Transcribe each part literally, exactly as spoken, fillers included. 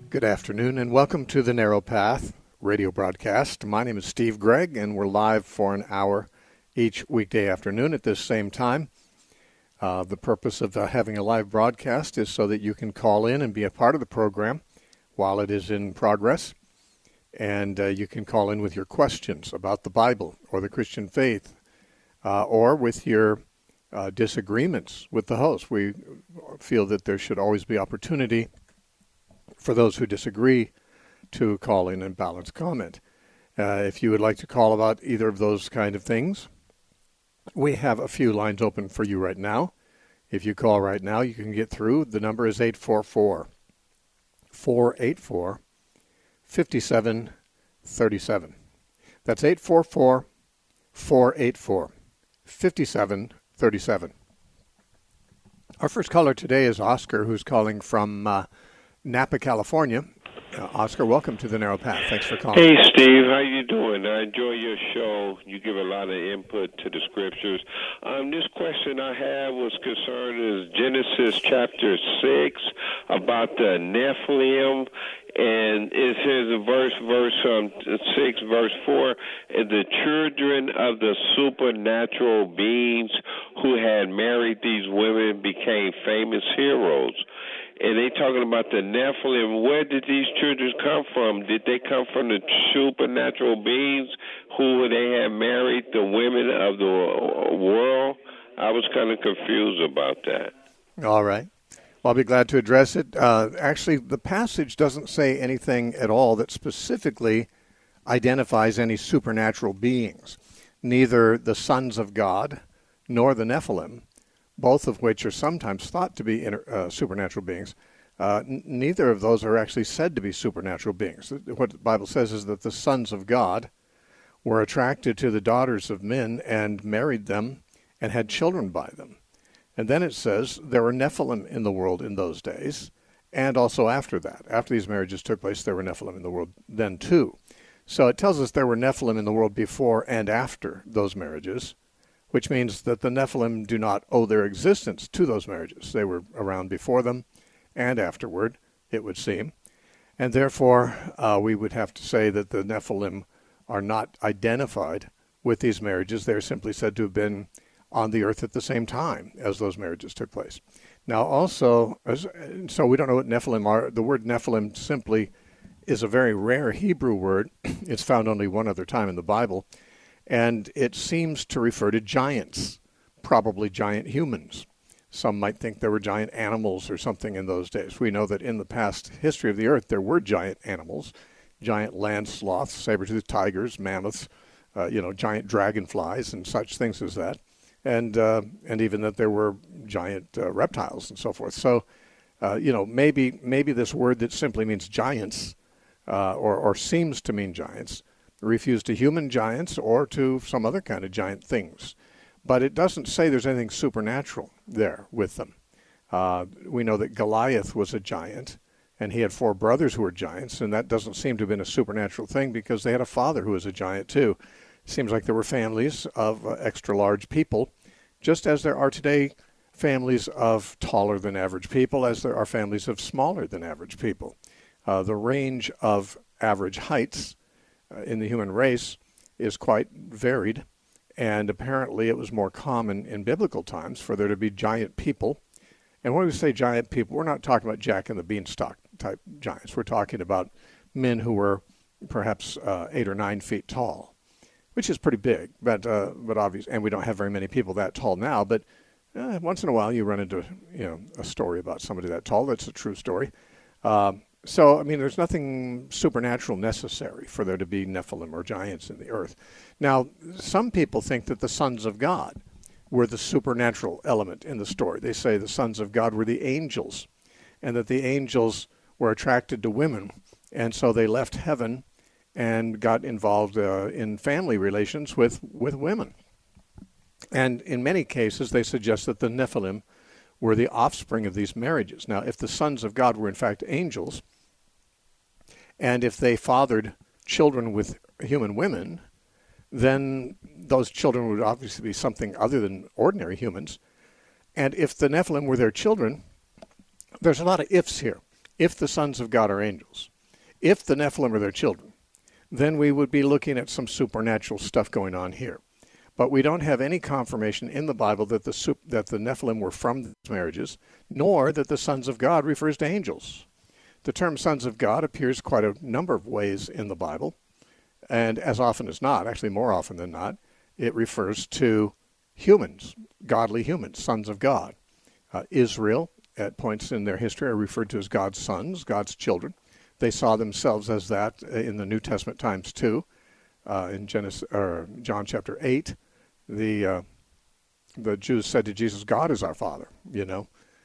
Good afternoon and welcome to the Narrow Path radio broadcast. My name is Steve Gregg and we're live for an hour each weekday afternoon at this same time. Uh, the purpose of uh, having a live broadcast is so that you can call in and be a part of the program while it is in progress. And uh, you can call in with your questions about the Bible or the Christian faith uh, or with your uh, disagreements with the host. We feel that there should always be opportunity for those who disagree to call in and balance comment. Uh, if you would like to call about either of those kind of things, we have a few lines open for you right now. If you call right now, you can get through. The number is eight four four, four eight four, five seven three seven. That's eight four four, four eight four, five seven three seven. Our first caller today is Oscar, who's calling from uh, Napa, California. Uh, Oscar, welcome to the Narrow Path. Thanks for calling. Hey, Steve. How you doing? I enjoy your show. You give a lot of input to the scriptures. Um, this question I have was concerned is Genesis chapter six about the Nephilim. And it says in verse, verse um, six, verse four, the children of the supernatural beings who had married these women became famous heroes. And they talking about the Nephilim. Where did these children come from? Did they come from the supernatural beings who they had married the women of the world? I was kind of confused about that. All right. Well, I'll be glad to address it. Uh, actually, the passage doesn't say anything at all that specifically identifies any supernatural beings. Neither the sons of God nor the Nephilim, both of which are sometimes thought to be inter, uh, supernatural beings. Uh, n- neither of those are actually said to be supernatural beings. What the Bible says is that the sons of God were attracted to the daughters of men and married them and had children by them. And then it says there were Nephilim in the world in those days, and also after that. After these marriages took place, there were Nephilim in the world then too. So it tells us there were Nephilim in the world before and after those marriages, which means that the Nephilim do not owe their existence to those marriages. They were around before them and afterward, it would seem. And therefore, uh, we would have to say that the Nephilim are not identified with these marriages. They're simply said to have been on the earth at the same time as those marriages took place. Now also, as, so we don't know what Nephilim are. The word Nephilim simply is a very rare Hebrew word. It's found only one other time in the Bible. And it seems to refer to giants, probably giant humans. Some might think there were giant animals or something in those days. We know that in the past history of the earth, there were giant animals, giant land sloths, saber-toothed tigers, mammoths, uh, you know, giant dragonflies and such things as that. And uh, and even that there were giant uh, reptiles and so forth. So, uh, you know, maybe maybe this word that simply means giants uh, or, or seems to mean giants refers to human giants or to some other kind of giant things. But it doesn't say there's anything supernatural there with them. Uh, we know that Goliath was a giant, and he had four brothers who were giants, and that doesn't seem to have been a supernatural thing because they had a father who was a giant too. Seems like there were families of uh, extra-large people, just as there are today families of taller-than-average people, as there are families of smaller-than-average people. Uh, the range of average heights uh, in the human race is quite varied, and apparently it was more common in biblical times for there to be giant people. And when we say giant people, we're not talking about Jack and the Beanstalk type giants. We're talking about men who were perhaps uh, eight or nine feet tall, which is pretty big, but uh, but obvious, and we don't have very many people that tall now. But uh, once in a while, you run into you know a story about somebody that tall. That's a true story. Um, so I mean, there's nothing supernatural necessary for there to be Nephilim or giants in the earth. Now, some people think that the sons of God were the supernatural element in the story. They say the sons of God were the angels, and that the angels were attracted to women, and so they left heaven and got involved uh, in family relations with, with women. And in many cases, they suggest that the Nephilim were the offspring of these marriages. Now, if the sons of God were in fact angels, and if they fathered children with human women, then those children would obviously be something other than ordinary humans. And if the Nephilim were their children, there's a lot of ifs here. if the sons of God are angels, if the Nephilim are their children, then we would be looking at some supernatural stuff going on here. But we don't have any confirmation in the Bible that the sup- that the Nephilim were from these marriages, nor that the sons of God refers to angels. The term sons of God appears quite a number of ways in the Bible, and as often as not, actually more often than not, it refers to humans, godly humans, sons of God. Uh, Israel, at points in their history, are referred to as God's sons, God's children. They saw themselves as that in the New Testament times too. Uh, in Genesis, or John chapter eight, the uh, the Jews said to Jesus, "God is our Father," you know,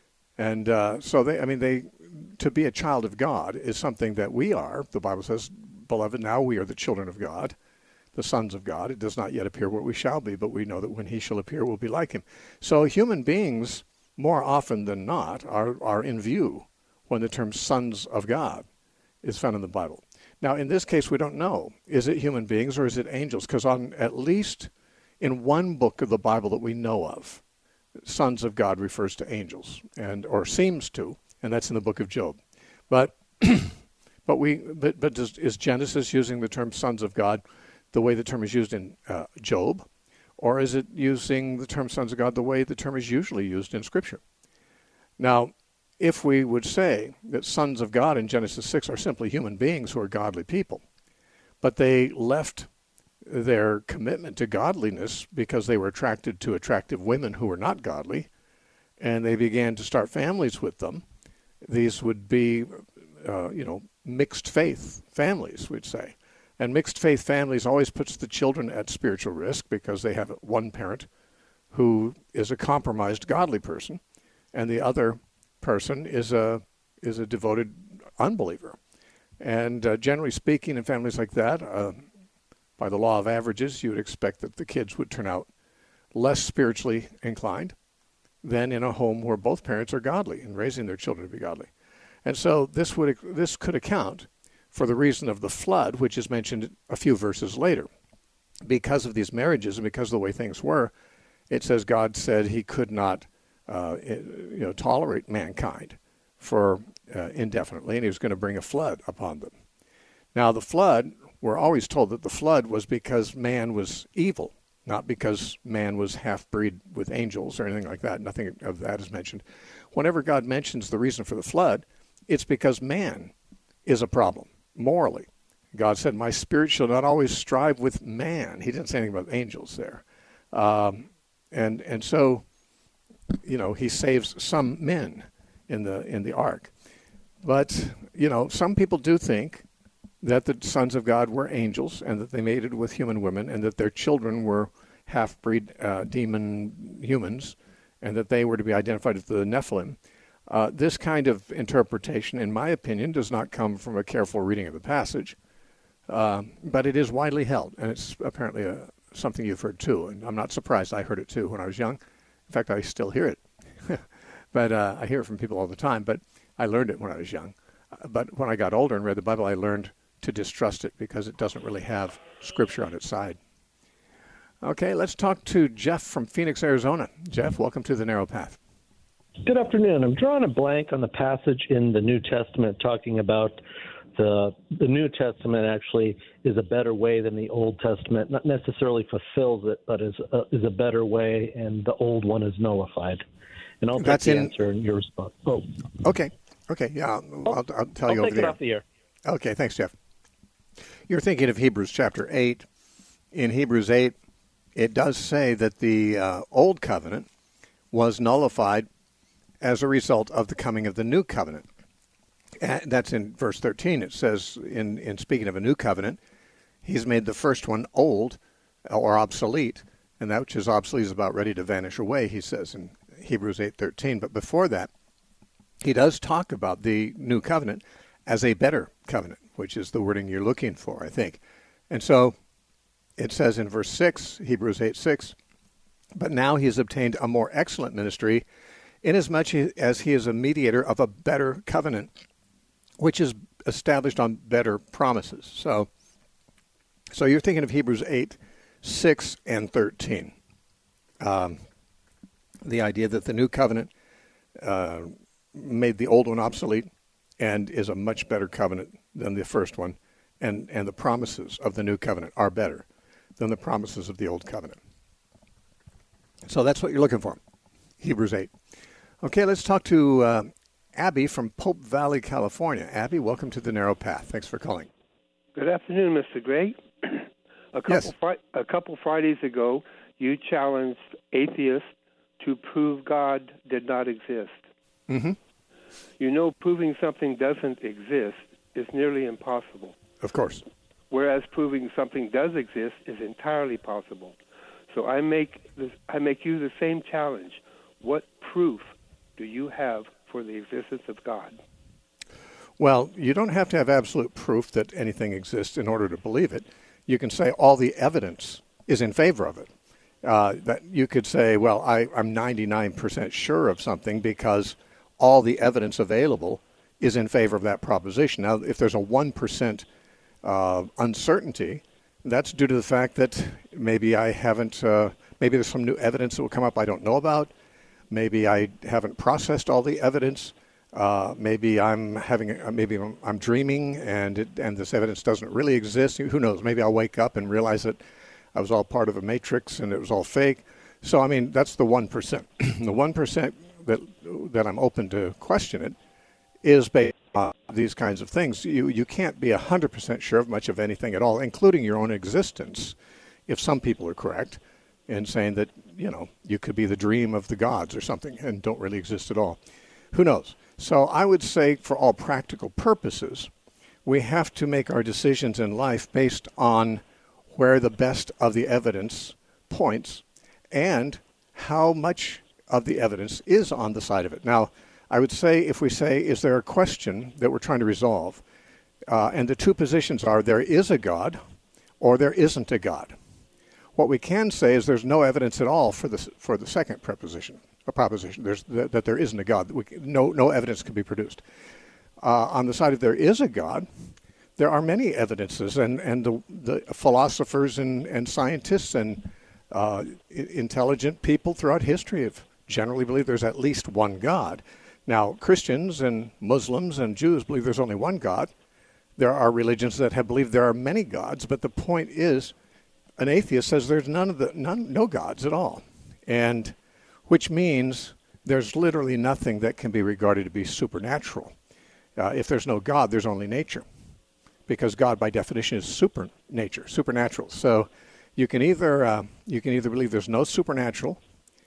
and uh, so they, I mean, they to be a child of God is something that we are. The Bible says, "Beloved, now we are the children of God, the sons of God. It does not yet appear what we shall be, but we know that when He shall appear, we'll be like Him." So human beings, more often than not, are are in view when the term "sons of God" is found in the Bible. Now, in this case, we don't know. Is it human beings or is it angels? Because on at least in one book of the Bible that we know of, sons of God refers to angels, and or seems to, and that's in the book of Job. But but we but but does, is Genesis using the term sons of God the way the term is used in uh, Job, or is it using the term sons of God the way the term is usually used in Scripture? Now, if we would say that sons of God in Genesis six are simply human beings who are godly people, but they left their commitment to godliness because they were attracted to attractive women who were not godly, and they began to start families with them, these would be, uh, you know, mixed faith families, we'd say. And mixed faith families always puts the children at spiritual risk because they have one parent who is a compromised godly person, and the other person is a is a devoted unbeliever. And uh, generally speaking, in families like that, uh, by the law of averages, you would expect that the kids would turn out less spiritually inclined than in a home where both parents are godly and raising their children to be godly. And so this would this could account for the reason of the flood, which is mentioned a few verses later. Because of these marriages and because of the way things were, it says God said He could not Uh, you know, tolerate mankind for uh, indefinitely, and He was going to bring a flood upon them. Now, the flood, we're always told that the flood was because man was evil, not because man was half-breed with angels or anything like that. Nothing of that is mentioned. Whenever God mentions the reason for the flood, it's because man is a problem, morally. God said, "My spirit shall not always strive with man." He didn't say anything about angels there. Um, and and so... You know, He saves some men in the in the ark. But, you know, some people do think that the sons of God were angels and that they mated with human women and that their children were half-breed uh, demon humans and that they were to be identified as the Nephilim. Uh, this kind of interpretation, in my opinion, does not come from a careful reading of the passage, uh, but it is widely held, and it's apparently a, something you've heard too. And I'm not surprised. I heard it too when I was young. In fact, I still hear it, but uh, I hear it from people all the time, but I learned it when I was young. Uh, but when I got older and read the Bible, I learned to distrust it because it doesn't really have Scripture on its side. Okay, let's talk to Jeff from Phoenix, Arizona. Jeff, welcome to The Narrow Path. Good afternoon. I'm drawing a blank on the passage in the New Testament talking about the the New Testament actually is a better way than the Old Testament. Not necessarily fulfills it, but is a, is a better way, and the old one is nullified. And I'll take That's the in... answer in your response. Oh, okay, okay, yeah, I'll, I'll, I'll tell I'll you take over it there. off the air. Okay, thanks, Jeff. You're thinking of Hebrews chapter eight. In Hebrews eight, it does say that the uh, old covenant was nullified as a result of the coming of the new covenant. And that's in verse thirteen. It says, in, in speaking of a new covenant, He's made the first one old or obsolete, and that which is obsolete is about ready to vanish away, He says in Hebrews eight thirteen. But before that, He does talk about the new covenant as a better covenant, which is the wording you're looking for, I think. And so it says in verse six, Hebrews eight six, "But now He has obtained a more excellent ministry, inasmuch as He is a mediator of a better covenant, which is established on better promises." So so you're thinking of Hebrews eight six and thirteen. Um, the idea that the new covenant uh, made the old one obsolete, and is a much better covenant than the first one, and, and the promises of the new covenant are better than the promises of the old covenant. So that's what you're looking for, Hebrews eight. Okay, let's talk to uh, Abby from Pope Valley, California. Abby, welcome to The Narrow Path. Thanks for calling. Good afternoon, Mister Gray. A couple, yes. fri- a couple Fridays ago, you challenged atheists to prove God did not exist. Mm-hmm. You know, proving something doesn't exist is nearly impossible. Of course. Whereas proving something does exist is entirely possible. So I make this, I make you the same challenge. What proof do you have for the existence of God? Well, you don't have to have absolute proof that anything exists in order to believe it. You can say all the evidence is in favor of it. Uh, that you could say, well, I, I'm ninety-nine percent sure of something because all the evidence available is in favor of that proposition. Now, if there's a one percent uh, uncertainty, that's due to the fact that maybe I haven't, uh, maybe there's some new evidence that will come up I don't know about. Maybe I haven't processed all the evidence. Uh, maybe I'm having, maybe I'm, I'm dreaming, and it, and this evidence doesn't really exist. Who knows? Maybe I'll wake up and realize that I was all part of a matrix and it was all fake. So I mean, that's the one percent. The one percent that that I'm open to question it is based on these kinds of things. You you can't be a hundred percent sure of much of anything at all, including your own existence. If some people are correct in saying that, you know, you could be the dream of the gods or something and don't really exist at all. Who knows? So I would say for all practical purposes, we have to make our decisions in life based on where the best of the evidence points and how much of the evidence is on the side of it. Now, I would say if we say, is there a question that we're trying to resolve? Uh, and the two positions are there is a God or there isn't a God. What we can say is there's no evidence at all for the, for the second preposition. A proposition there's that, that there isn't a God. We, no, no evidence can be produced. Uh, on the side of there is a God, there are many evidences, and, and the, the philosophers and, and scientists and uh, intelligent people throughout history have generally believed there's at least one God. Now, Christians and Muslims and Jews believe there's only one God. There are religions that have believed there are many gods, but the point is, an atheist says there's none of the none, no gods at all, and which means there's literally nothing that can be regarded to be supernatural. Uh, if there's no God, there's only nature, because God, by definition, is super nature, supernatural. So you can either uh, you can either believe there's no supernatural,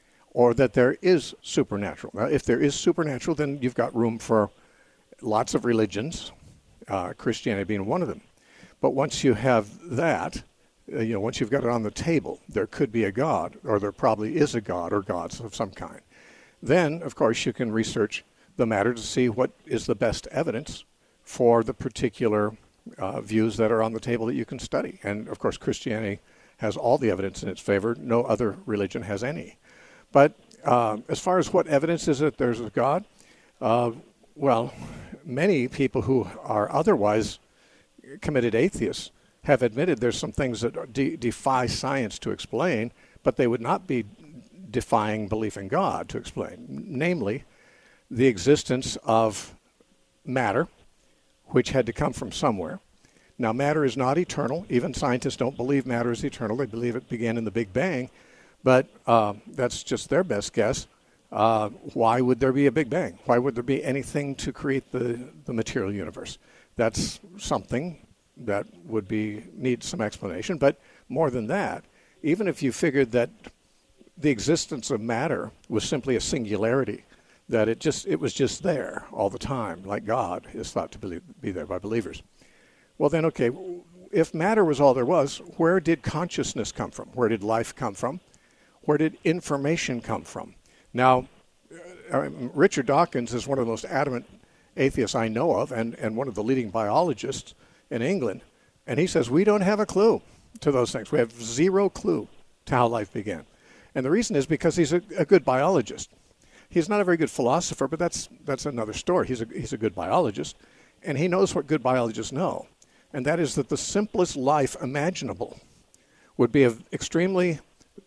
or that there is supernatural. Now, if there is supernatural, then you've got room for lots of religions, uh, Christianity being one of them. But once you have that, uh, you know, once you've got it on the table, there could be a God, or there probably is a God or gods of some kind. Then, of course, you can research the matter to see what is the best evidence for the particular uh, views that are on the table that you can study. And, of course, Christianity has all the evidence in its favor. No other religion has any. But uh, as far as what evidence is that there's a God, uh, well, many people who are otherwise committed atheists have admitted there's some things that de- defy science to explain, but they would not be defying belief in God to explain. Namely, the existence of matter, which had to come from somewhere. Now, matter is not eternal. Even scientists don't believe matter is eternal. They believe it began in the Big Bang. But uh, that's just their best guess. Uh, why would there be a Big Bang? Why would there be anything to create the, the material universe? That's something that would be need some explanation. But more than that, even if you figured that the existence of matter was simply a singularity, that it just it was just there all the time, like God is thought to be, be there by believers. Well then, okay, if matter was all there was, where did consciousness come from? Where did life come from? Where did information come from? Now, uh, Richard Dawkins is one of the most adamant atheists I know of, and, and one of the leading biologists in England, and he says we don't have a clue to those things. We have zero clue to how life began. And the reason is because he's a, a good biologist. He's not a very good philosopher, but that's that's another story. He's a, he's a good biologist, and he knows what good biologists know, and that is that the simplest life imaginable would be an extremely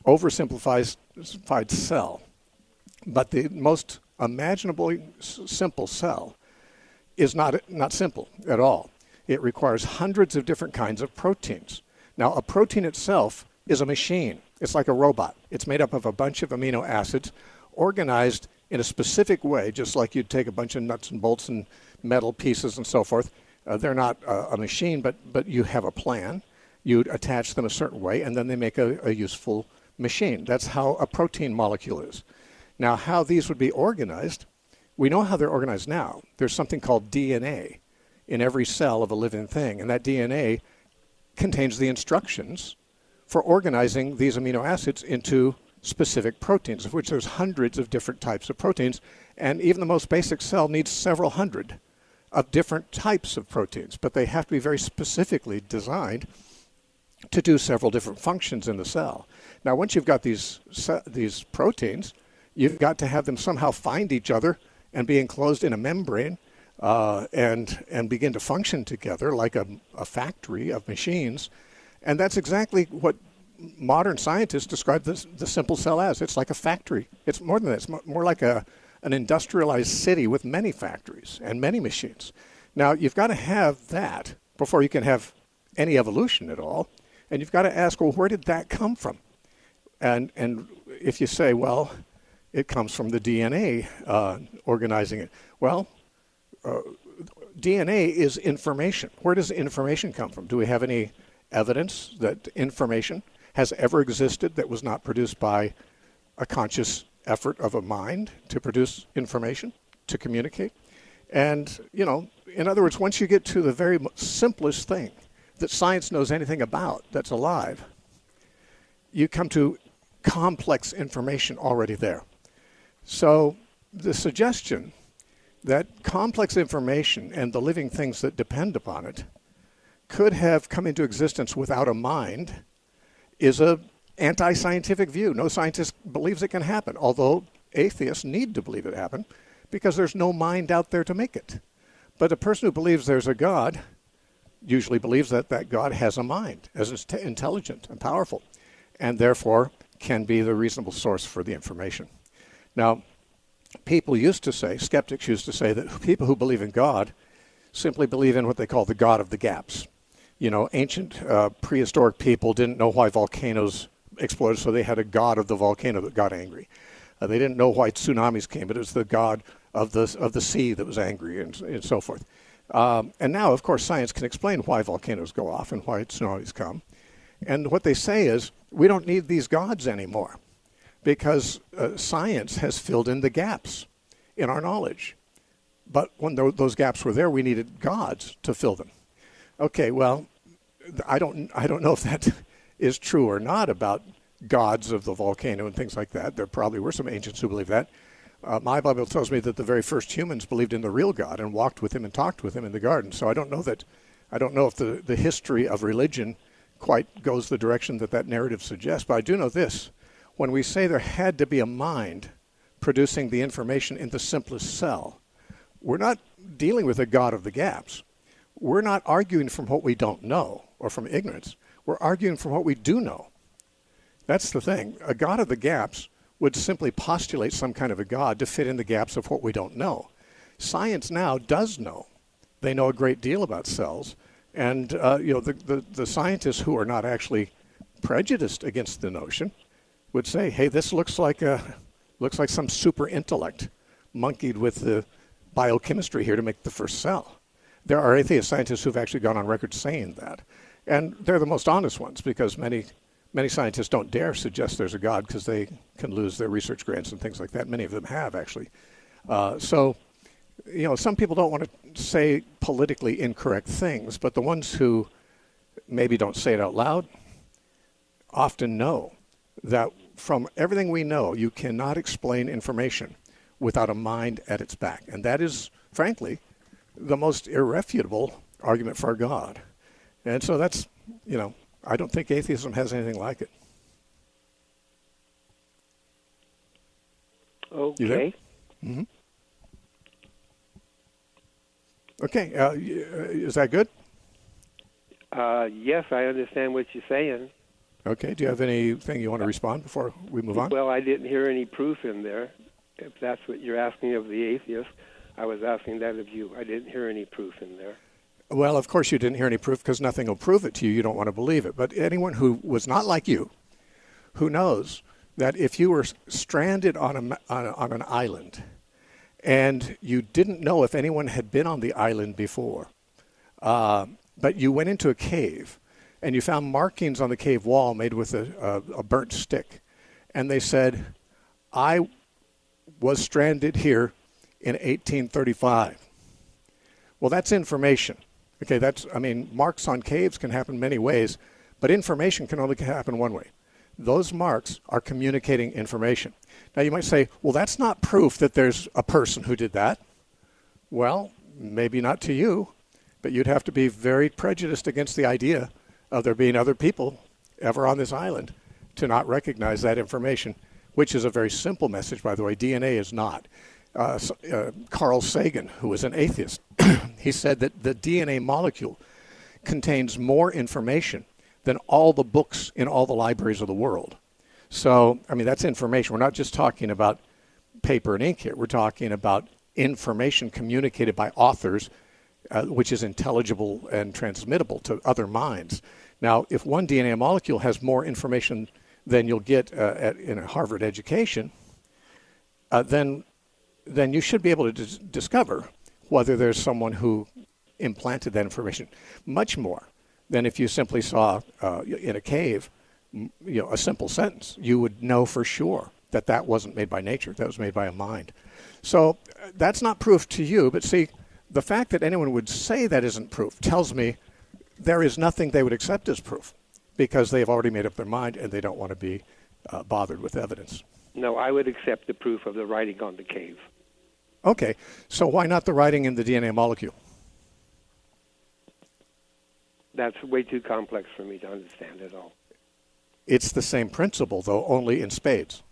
oversimplified cell. But the most imaginable simple cell is not not simple at all. It requires hundreds of different kinds of proteins. Now, a protein itself is a machine. It's like a robot. It's made up of a bunch of amino acids organized in a specific way, just like you'd take a bunch of nuts and bolts and metal pieces and so forth. Uh, they're not uh, a machine, but, but you have a plan. You'd attach them a certain way, and then they make a, a useful machine. That's how a protein molecule is. Now, how these would be organized, we know how they're organized now. There's something called D N A in every cell of a living thing, and that D N A contains the instructions for organizing these amino acids into specific proteins, of which there's hundreds of different types of proteins, and even the most basic cell needs several hundred of different types of proteins, but they have to be very specifically designed to do several different functions in the cell. Now, once you've got these these proteins, you've got to have them somehow find each other and be enclosed in a membrane uh, and and begin to function together like a, a factory of machines. And that's exactly what modern scientists describe this, the simple cell as. It's like a factory. It's more than that. It's more like a an industrialized city with many factories and many machines. Now, you've got to have that before you can have any evolution at all. And you've got to ask, well, where did that come from? And and if you say, well, it comes from the D N A uh, organizing it. Well, uh, D N A is information. Where does information come from? Do we have any evidence that information has ever existed that was not produced by a conscious effort of a mind to produce information, to communicate? And, you know, in other words, once you get to the very simplest thing that science knows anything about that's alive, you come to complex information already there. So the suggestion that complex information and the living things that depend upon it could have come into existence without a mind is a anti-scientific view. No scientist believes it can happen, although atheists need to believe it happened because there's no mind out there to make it. But a person who believes there's a God usually believes that that God has a mind, as intelligent and powerful, and therefore can be the reasonable source for the information. Now, people used to say, skeptics used to say, that people who believe in God simply believe in what they call the God of the gaps. You know, ancient uh, prehistoric people didn't know why volcanoes exploded, so they had a god of the volcano that got angry. Uh, they didn't know why tsunamis came, but it was the god of the of the sea that was angry, and, and so forth. Um, and now, of course, science can explain why volcanoes go off and why tsunamis come. And what they say is, we don't need these gods anymore because uh, science has filled in the gaps in our knowledge. But when th- those gaps were there, we needed gods to fill them. Okay, well, I don't I don't know if that is true or not about gods of the volcano and things like that. There probably were some ancients who believed that. Uh, my Bible tells me that the very first humans believed in the real God and walked with him and talked with him in the garden. So I don't know that I don't know if the, the history of religion quite goes the direction that that narrative suggests. But I do know this. When we say there had to be a mind producing the information in the simplest cell, we're not dealing with a God of the gaps. We're not arguing from what we don't know or from ignorance. We're arguing from what we do know. That's the thing. A God of the gaps would simply postulate some kind of a God to fit in the gaps of what we don't know. Science now does know. They know a great deal about cells. And uh, you know, the, the, the scientists who are not actually prejudiced against the notion would say, hey, this looks like a looks like some super intellect monkeyed with the biochemistry here to make the first cell. There are atheist scientists who've actually gone on record saying that. And they're the most honest ones because many many scientists don't dare suggest there's a God because they can lose their research grants and things like that. Many of them have, actually. Uh, so, you know, some people don't want to say politically incorrect things, but the ones who maybe don't say it out loud often know that from everything we know, you cannot explain information without a mind at its back. And that is, frankly, the most irrefutable argument for God. And so that's, you know, I don't think atheism has anything like it. Okay. You there? Mm-hmm. Okay. Uh, is that good? Uh, yes, I understand what you're saying. Okay. Do you have anything you want to respond before we move on? Well, I didn't hear any proof in there, if that's what you're asking of the atheist. I was asking that of you. I didn't hear any proof in there. Well, of course you didn't hear any proof because nothing will prove it to you. You don't want to believe it. But anyone who was not like you, who knows that if you were stranded on a, on, a, on an island and you didn't know if anyone had been on the island before, uh, but you went into a cave and you found markings on the cave wall made with a, a, a burnt stick, and they said, I was stranded here in eighteen thirty-five. Well, that's information. Okay, that's, I mean, marks on caves can happen many ways, but information can only happen one way. Those marks are communicating information. Now, you might say, well, that's not proof that there's a person who did that. Well, maybe not to you, but you'd have to be very prejudiced against the idea of there being other people ever on this island to not recognize that information, which is a very simple message, by the way. D N A is not. Uh, uh, Carl Sagan, who was an atheist, he said that the D N A molecule contains more information than all the books in all the libraries of the world. So, I mean, that's information. We're not just talking about paper and ink here. We're talking about information communicated by authors, uh, which is intelligible and transmittable to other minds. Now, if one D N A molecule has more information than you'll get uh, at, in a Harvard education, uh, then then you should be able to dis- discover whether there's someone who implanted that information much more than if you simply saw uh, in a cave, you know, a simple sentence. You would know for sure that that wasn't made by nature. That was made by a mind. So uh, that's not proof to you. But see, the fact that anyone would say that isn't proof tells me there is nothing they would accept as proof because they've already made up their mind and they don't want to be uh, bothered with evidence. No, I would accept the proof of the writing on the cave. Okay, so why not the writing in the D N A molecule? That's way too complex for me to understand at all. It's the same principle, though, only in spades.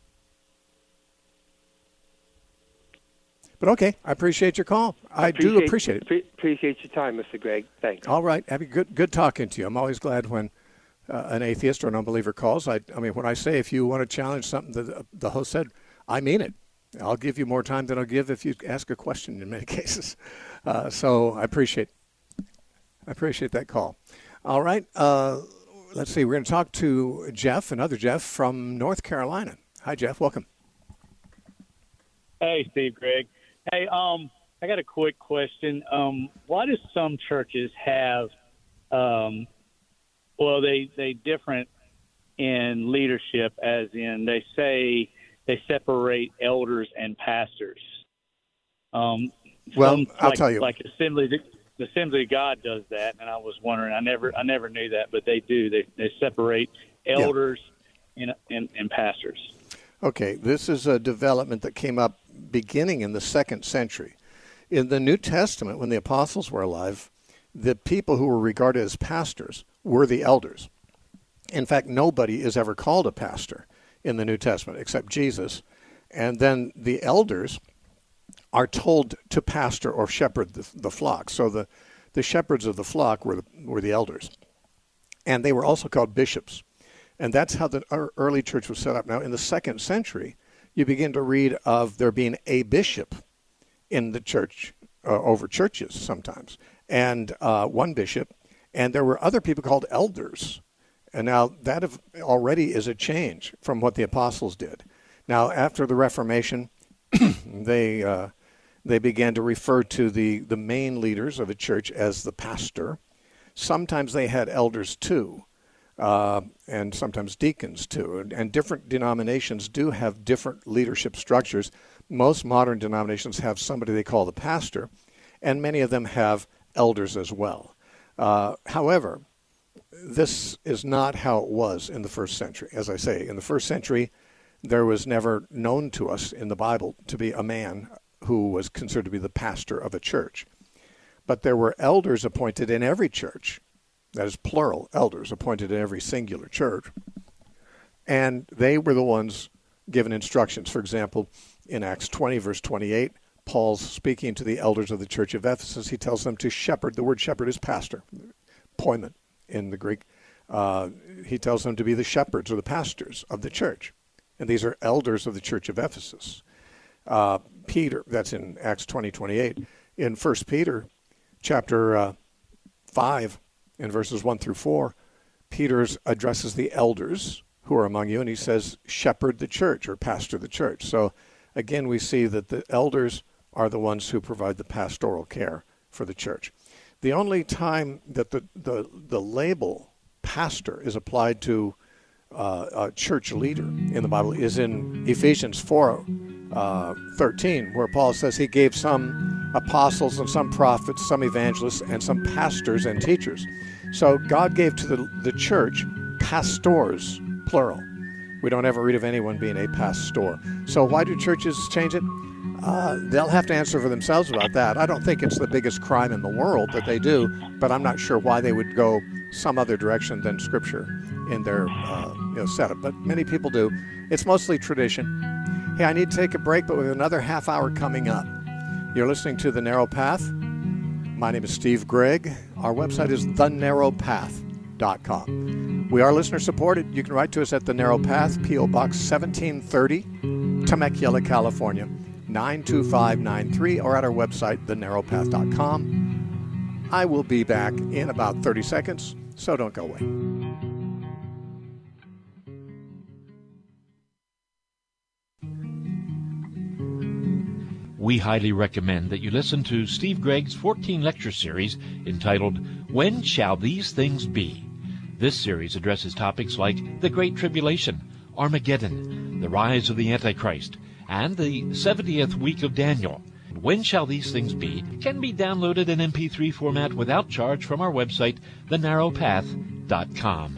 But okay, I appreciate your call. I, I do appreciate it. Pre- appreciate your time, Mister Greg. Thanks. All right, Abby, good, good talking to you. I'm always glad when uh, an atheist or an unbeliever calls. I, I mean, when I say if you want to challenge something that the host said, I mean it. I'll give you more time than I'll give if you ask a question in many cases. Uh, so I appreciate I appreciate that call. All right. Uh, let's see. We're going to talk to Jeff, another Jeff from North Carolina. Hi, Jeff. Welcome. Hey, Steve, Greg. Hey, um, I got a quick question. Um, why do some churches have, um, well, they, they different in leadership, as in they say they separate elders and pastors. Um, well, some, I'll like, tell you. Like Assembly, the Assembly of God does that, and I was wondering. I never, I never knew that, but they do. They they separate elders yeah. and, and and pastors. Okay, this is a development that came up beginning in the second century. In the New Testament, when the apostles were alive, the people who were regarded as pastors were the elders. In fact, nobody is ever called a pastor in the New Testament except Jesus. And then the elders are told to pastor or shepherd the, the flock. So the, the shepherds of the flock were the, were the elders. And they were also called bishops. And that's how the early church was set up. Now, in the second century, you begin to read of there being a bishop in the church, uh, over churches sometimes, and uh, one bishop. And there were other people called elders. And now that have, already is a change from what the apostles did. Now, after the Reformation, they uh, they began to refer to the, the main leaders of a church as the pastor. Sometimes they had elders too, uh, and sometimes deacons too. And, and different denominations do have different leadership structures. Most modern denominations have somebody they call the pastor, and many of them have elders as well. Uh, however, this is not how it was in the first century. As I say, in the first century, there was never known to us in the Bible to be a man who was considered to be the pastor of a church. But there were elders appointed in every church. That is plural, elders appointed in every singular church. And they were the ones given instructions. For example, in Acts twenty, verse twenty-eight, Paul's speaking to the elders of the church of Ephesus. He tells them to shepherd. The word shepherd is pastor, poimen in the Greek. Uh, he tells them to be the shepherds or the pastors of the church. And these are elders of the church of Ephesus. Uh, Peter, that's in Acts twenty twenty-eight. In First Peter chapter uh, five, in verses one through four, Peter addresses the elders who are among you, and he says, shepherd the church or pastor the church. So again, we see that the elders are the ones who provide the pastoral care for the church. The only time that the, the, the label pastor is applied to uh, a church leader in the Bible is in Ephesians four thirteen, where Paul says he gave some apostles and some prophets, some evangelists, and some pastors and teachers. So God gave to the, the church pastors, plural. We don't ever read of anyone being a pastor. So why do churches change it? Uh, they'll have to answer for themselves about that. I don't think it's the biggest crime in the world that they do, but I'm not sure why they would go some other direction than Scripture in their uh, you know, setup. But many people do. It's mostly tradition. Hey, I need to take a break, but with another half hour coming up. You're listening to The Narrow Path. My name is Steve Gregg. Our website is the narrow path dot com. We are listener supported. You can write to us at The Narrow Path, P O Box seventeen thirty, Temecula, California, nine two five nine three, or at our website, the narrow path dot com. I will be back in about thirty seconds, so don't go away. We highly recommend that you listen to Steve Gregg's fourteen lecture series entitled, When Shall These Things Be? This series addresses topics like the Great Tribulation, Armageddon, the rise of the Antichrist, and the seventieth week of Daniel. When Shall These Things Be? Can be downloaded in M P three format without charge from our website, the narrow path dot com.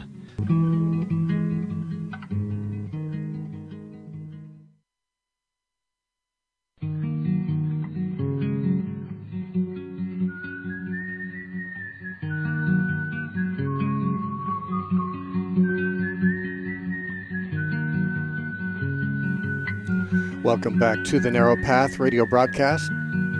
Welcome back to the Narrow Path radio broadcast.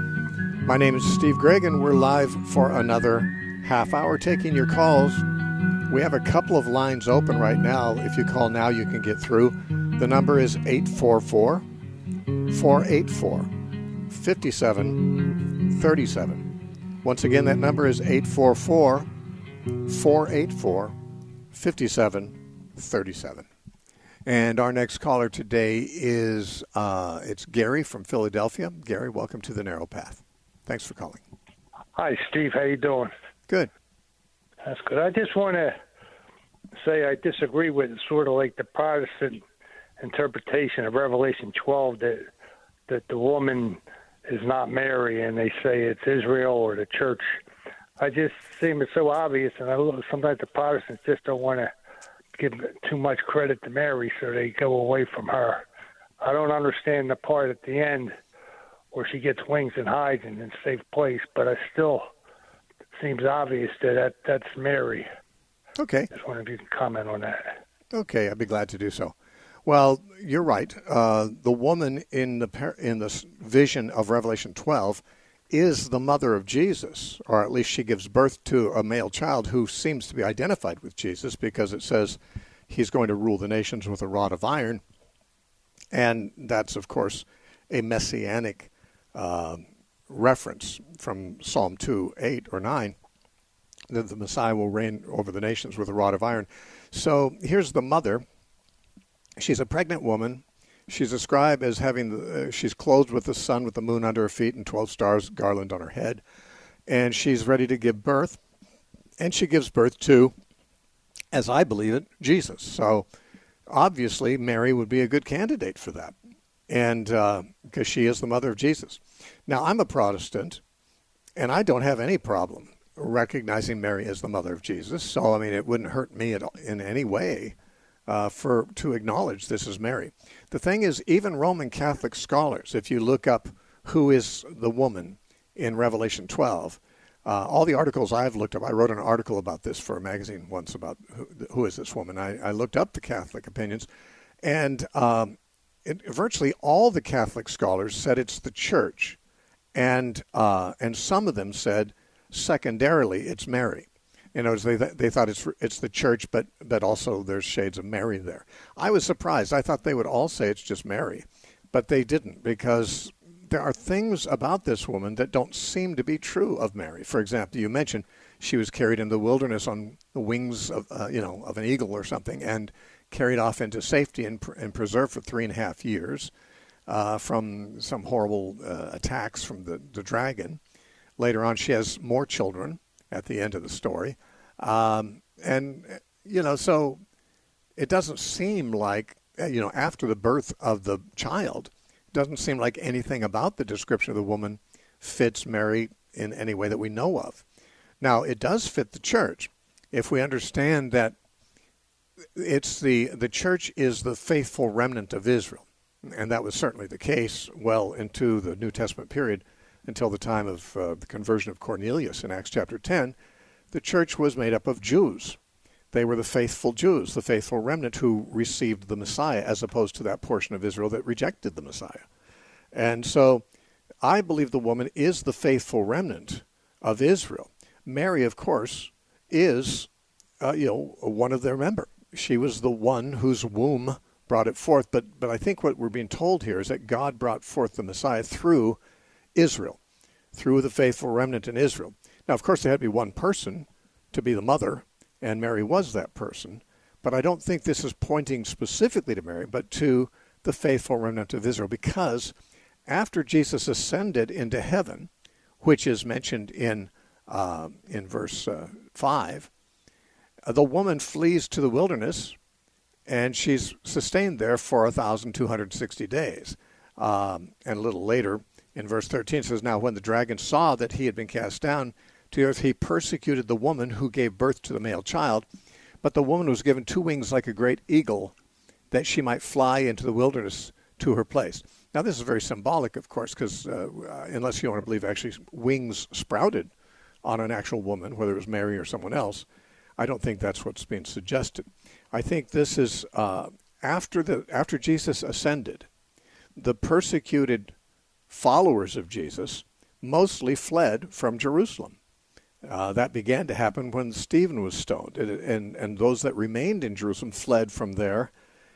My name is Steve Gregg, and we're live for another half hour taking your calls. We have a couple of lines open right now. If you call now, you can get through. The number is eight four four, four eight four, five seven three seven. Once again, that number is eight four four, four eight four, five seven three seven. And our next caller today is, uh, it's Gary from Philadelphia. Gary, welcome to the Narrow Path. Thanks for calling. Hi, Steve. How you doing? Good. That's good. I just want to say I disagree with sort of like the Protestant interpretation of Revelation twelve that that the woman is not Mary and they say it's Israel or the church. I just seem it's so obvious, and I look, sometimes the Protestants just don't want to give too much credit to Mary, so they go away from her. I don't understand the part at the end where she gets wings and hides in a safe place, but it still seems obvious that, that that's Mary. Okay. Just wonder if you can comment on that. Okay, I'd be glad to do so. Well, you're right. Uh, the woman in the in the vision of Revelation twelve is the mother of Jesus, or at least she gives birth to a male child who seems to be identified with Jesus, because it says he's going to rule the nations with a rod of iron. And that's, of course, a messianic uh, reference from Psalm two, eight or nine, that the Messiah will reign over the nations with a rod of iron. So here's the mother. She's a pregnant woman. She's described as having, the, uh, she's clothed with the sun, with the moon under her feet, and twelve stars garland on her head. And she's ready to give birth. And she gives birth to, as I believe it, Jesus. So obviously Mary would be a good candidate for that. And uh, because she is the mother of Jesus. Now, I'm a Protestant, and I don't have any problem recognizing Mary as the mother of Jesus. So, I mean, it wouldn't hurt me at all, in any way uh, for to acknowledge this is Mary. The thing is, even Roman Catholic scholars, if you look up who is the woman in Revelation twelve, uh, all the articles I've looked up, I wrote an article about this for a magazine once about who, who is this woman. I, I looked up the Catholic opinions, and um, it, virtually all the Catholic scholars said it's the church, and uh, and some of them said secondarily it's Mary. You know, they they thought it's it's the church, but but also there's shades of Mary there. I was surprised. I thought they would all say it's just Mary, but they didn't, because there are things about this woman that don't seem to be true of Mary. For example, you mentioned she was carried in the wilderness on the wings of, uh, you know, of an eagle or something, and carried off into safety and, and preserved for three and a half years uh, from some horrible uh, attacks from the, the dragon. Later on, she has more children at the end of the story. Um, and, you know, so it doesn't seem like, you know, after the birth of the child, it doesn't seem like anything about the description of the woman fits Mary in any way that we know of. Now, it does fit the church if we understand that it's the, the church is the faithful remnant of Israel. And that was certainly the case well into the New Testament period until the time of uh, the conversion of Cornelius in Acts chapter ten. The church was made up of Jews. They were the faithful Jews, the faithful remnant who received the Messiah, as opposed to that portion of Israel that rejected the Messiah. And so I believe the woman is the faithful remnant of Israel. Mary, of course, is uh, you know, one of their members. She was the one whose womb brought it forth. But, but I think what we're being told here is that God brought forth the Messiah through Israel, through the faithful remnant in Israel. Now, of course, there had to be one person to be the mother, and Mary was that person. But I don't think this is pointing specifically to Mary, but to the faithful remnant of Israel, because after Jesus ascended into heaven, which is mentioned in uh, in verse uh, five, uh, the woman flees to the wilderness, and she's sustained there for one thousand two hundred sixty days. Um, and a little later, in verse thirteen, it says, "Now when the dragon saw that he had been cast down to the earth, he persecuted the woman who gave birth to the male child. But the woman was given two wings like a great eagle, that she might fly into the wilderness to her place." Now, this is very symbolic, of course, because uh, unless you want to believe actually wings sprouted on an actual woman, whether it was Mary or someone else, I don't think that's what's being suggested. I think this is uh, after the after Jesus ascended, the persecuted followers of Jesus mostly fled from Jerusalem. Uh, that began to happen when Stephen was stoned, and, and, and those that remained in Jerusalem fled from there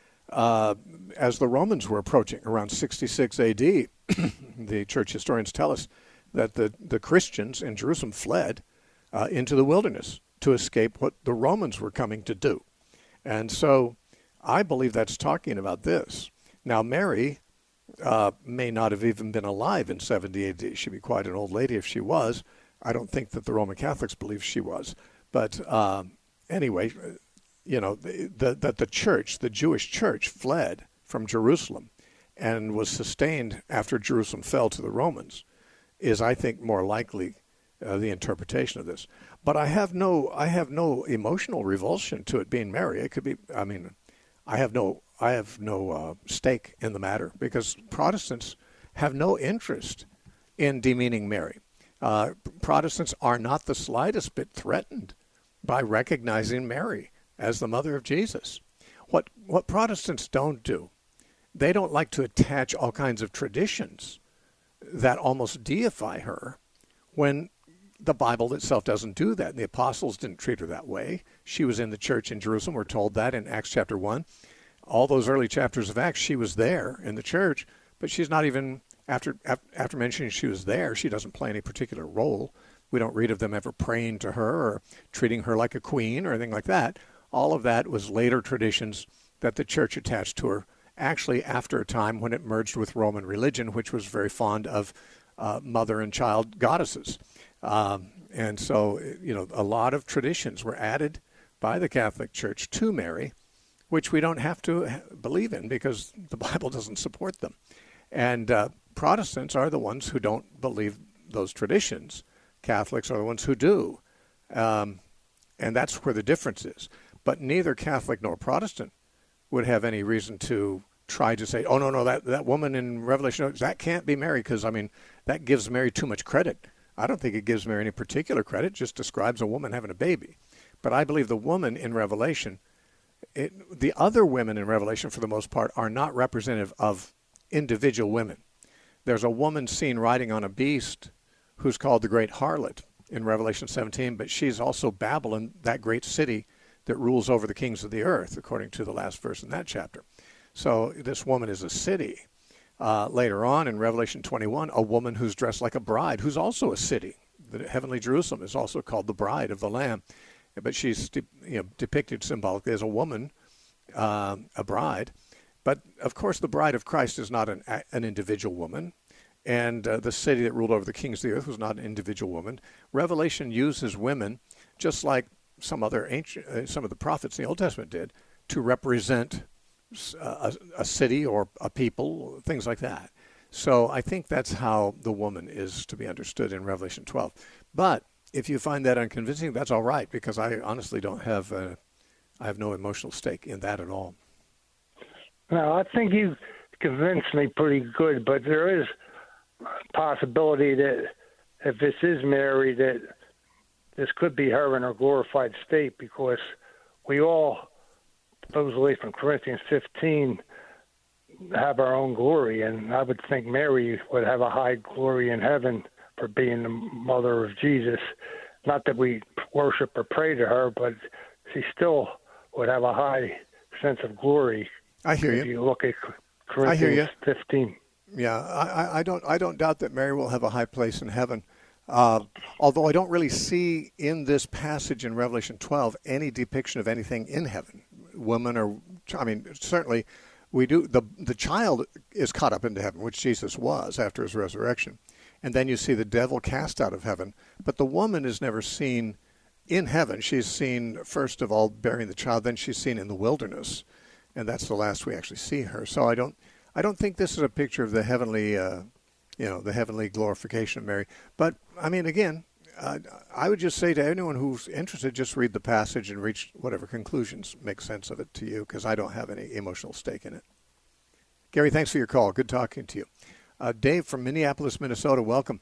uh, as the Romans were approaching around sixty-six A D The church historians tell us that the, the Christians in Jerusalem fled uh, into the wilderness to escape what the Romans were coming to do. And so I believe that's talking about this. Now, Mary uh, may not have even been alive in seventy A D She'd be quite an old lady if she was. I don't think that the Roman Catholics believe she was. But um, anyway, you know, the, the, that the church, the Jewish church, fled from Jerusalem and was sustained after Jerusalem fell to the Romans is, I think, more likely uh, the interpretation of this. But I have no, I have no emotional revulsion to it being Mary. It could be, I mean, I have no, I have no uh, stake in the matter, because Protestants have no interest in demeaning Mary. Uh, Protestants are not the slightest bit threatened by recognizing Mary as the mother of Jesus. What what Protestants don't do, they don't like to attach all kinds of traditions that almost deify her, when the Bible itself doesn't do that. And the apostles didn't treat her that way. She was in the church in Jerusalem. We're told that in Acts chapter one. All those early chapters of Acts, she was there in the church, but she's not even, after after mentioning she was there, she doesn't play any particular role. We don't read of them ever praying to her or treating her like a queen or anything like that. All of that was later traditions that the church attached to her, actually after a time when it merged with Roman religion, which was very fond of uh, mother and child goddesses. Um, and so, you know, a lot of traditions were added by the Catholic Church to Mary, which we don't have to believe in because the Bible doesn't support them. And uh, Protestants are the ones who don't believe those traditions. Catholics are the ones who do. Um, and that's where the difference is. But neither Catholic nor Protestant would have any reason to try to say, oh, no, no, that, that woman in Revelation, that can't be Mary, because, I mean, that gives Mary too much credit. I don't think it gives Mary any particular credit. It just describes a woman having a baby. But I believe the woman in Revelation, it, the other women in Revelation, for the most part, are not representative of individual women. There's a woman seen riding on a beast who's called the Great Harlot in Revelation seventeen, but she's also Babylon, that great city that rules over the kings of the earth, according to the last verse in that chapter. So this woman is a city. Uh, later on in Revelation twenty-one, a woman who's dressed like a bride, who's also a city. The heavenly Jerusalem is also called the bride of the Lamb, but she's de- you know, depicted symbolically as a woman, uh, a bride. But of course, the bride of Christ is not an, an individual woman, and uh, the city that ruled over the kings of the earth was not an individual woman. Revelation uses women, just like some other ancient, uh, some of the prophets in the Old Testament did, to represent a, a city or a people, things like that. So I think that's how the woman is to be understood in Revelation twelve. But if you find that unconvincing, that's all right, because I honestly don't have, uh, I have no emotional stake in that at all. No, I think you convinced me pretty good, but there is a possibility that if this is Mary, that this could be her in her glorified state, because we all, supposedly from Corinthians fifteen, have our own glory, and I would think Mary would have a high glory in heaven for being the mother of Jesus. Not that we worship or pray to her, but she still would have a high sense of glory. I hear if you. you look at Corinthians I hear you. fifteen. Yeah, I, I don't I don't doubt that Mary will have a high place in heaven. Uh, although I don't really see in this passage in Revelation twelve any depiction of anything in heaven. Woman or, I mean, certainly we do, the the child is caught up into heaven, which Jesus was after his resurrection. And then you see the devil cast out of heaven. But the woman is never seen in heaven. She's seen, first of all, bearing the child, then she's seen in the wilderness. And that's the last we actually see her. So I don't I don't think this is a picture of the heavenly, uh, you know, the heavenly glorification of Mary. But, I mean, again, uh, I would just say to anyone who's interested, just read the passage and reach whatever conclusions make sense of it to you, because I don't have any emotional stake in it. Gary, thanks for your call. Good talking to you. Uh, Dave from Minneapolis, Minnesota, welcome.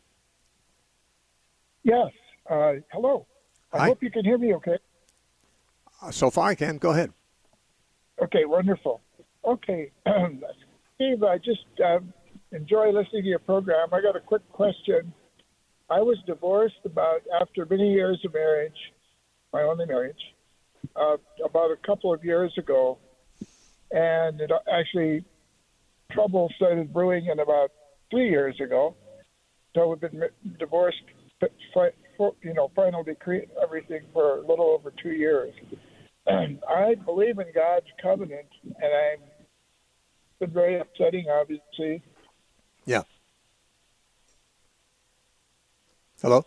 Yes. Uh, hello. I Hi. hope you can hear me okay. Uh, so far I can. Go ahead. Okay, wonderful. Okay. Steve, I just uh, enjoy listening to your program. I got a quick question. I was divorced about after many years of marriage, my only marriage, uh, about a couple of years ago. And it actually, trouble started brewing in about three years ago. So we've been divorced, you know, final decree, everything for a little over two years. And I believe in God's covenant, and I've been very upsetting, obviously. Yeah. Hello?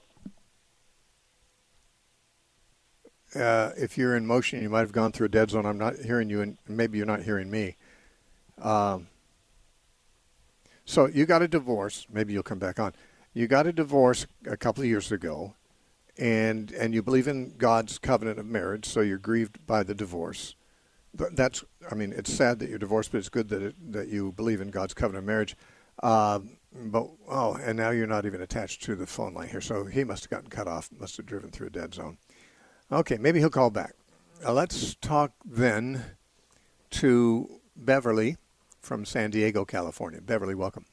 Uh, if you're in motion, you might have gone through a dead zone. I'm not hearing you, and maybe you're not hearing me. Um, so you got a divorce. Maybe you'll come back on. You got a divorce a couple of years ago, and and you believe in God's covenant of marriage, so you're grieved by the divorce. That's, I mean, it's sad that you're divorced, but it's good that it, that you believe in God's covenant of marriage. Uh, but, oh, and now you're not even attached to the phone line here, so he must have gotten cut off, must have driven through a dead zone. Okay, maybe he'll call back. Uh, let's talk then to Beverly from San Diego, California. Beverly, welcome.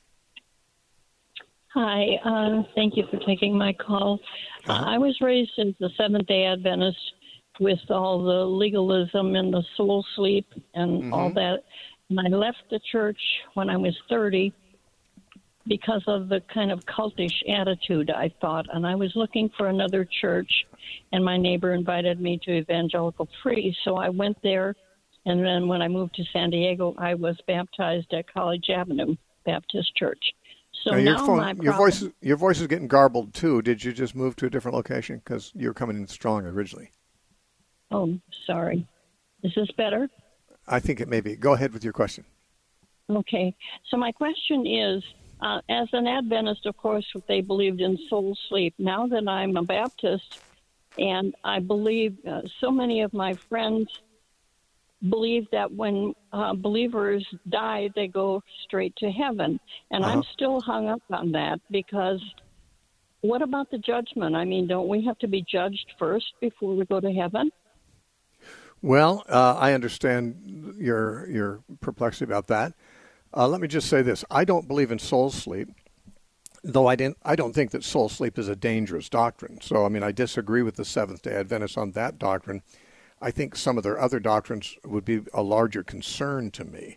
Hi, uh, thank you for taking my call. Uh-huh. Uh, I was raised as a Seventh-day Adventist with all the legalism and the soul sleep and mm-hmm. all that. And I left the church when I was thirty because of the kind of cultish attitude, I thought. And I was looking for another church, and my neighbor invited me to Evangelical Free. So I went there, and then when I moved to San Diego, I was baptized at College Avenue Baptist Church. So now, your, now phone, my your problem, voice is, your voice is getting garbled, too. Did you just move to a different location? Because you were coming in strong originally. Oh, sorry. Is this better? I think it may be. Go ahead with your question. Okay. So my question is, uh, as an Adventist, of course, they believed in soul sleep. Now that I'm a Baptist, and I believe uh, so many of my friends believe that when uh, believers die, they go straight to heaven. And uh-huh. I'm still hung up on that, because what about the judgment? I mean, don't we have to be judged first before we go to heaven? Well, uh, I understand your your perplexity about that. Uh, let me just say this. I don't believe in soul sleep, though I didn't. I don't think that soul sleep is a dangerous doctrine. So, I mean, I disagree with the Seventh-day Adventists on that doctrine. I think some of their other doctrines would be a larger concern to me.